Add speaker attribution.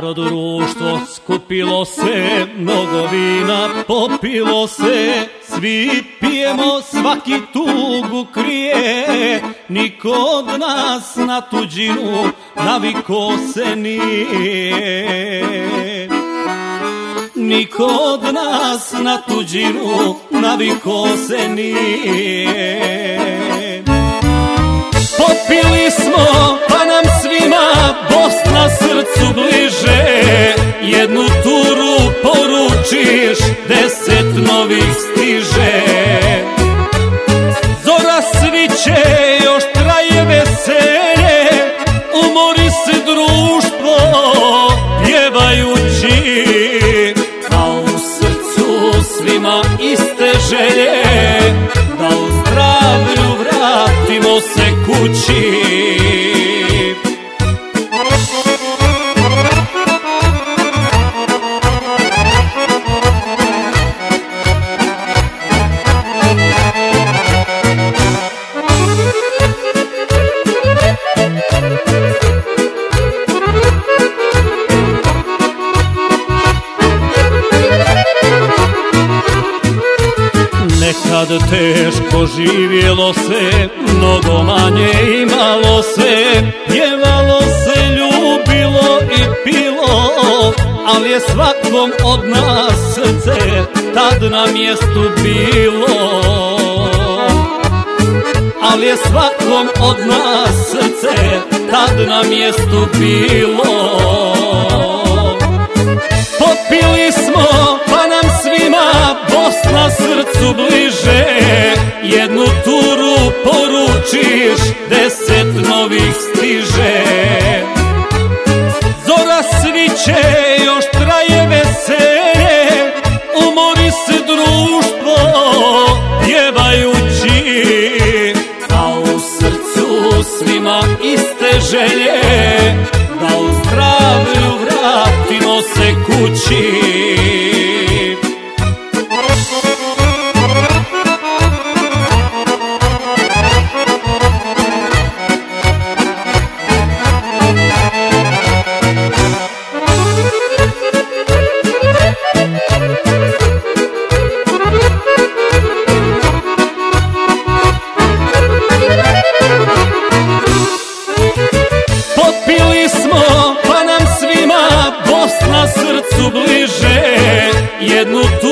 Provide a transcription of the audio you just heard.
Speaker 1: Staro društvo skupilo se, mnogo vina popilo se, svi pijemo, svaki tugu krije, niko od nas na tuđinu naviko se nije. Niko od nas na tuđinu naviko se nije. Popili smo pa nam svima Bosna srcu bliže, jednu turu poručiš, 10 novih stiže. Zora sviće, još traje veselje, umori se društvo pjevajući, a u srcu svima iste želje, da u zdravlju vratimo se kući. Nekad teško živjelo se, mnogo manje imalo se, pjevalo se, ljubilo i pilo, ali je svakom od nas srce tad na mjestu bilo. Ali je svakom od nas srce tad na mjestu bilo. Popili smo pa nam svima Bosna srcu bliže, jednu turu poručiš, 10 novih stiže. Zora sviće, još traje veselje, umori se društvo pjevajući, a u srcu svima iste želje, da u zdravlju vratimo se kući. Popili smo pa nam svima Bosna srcu bliže, jednu tu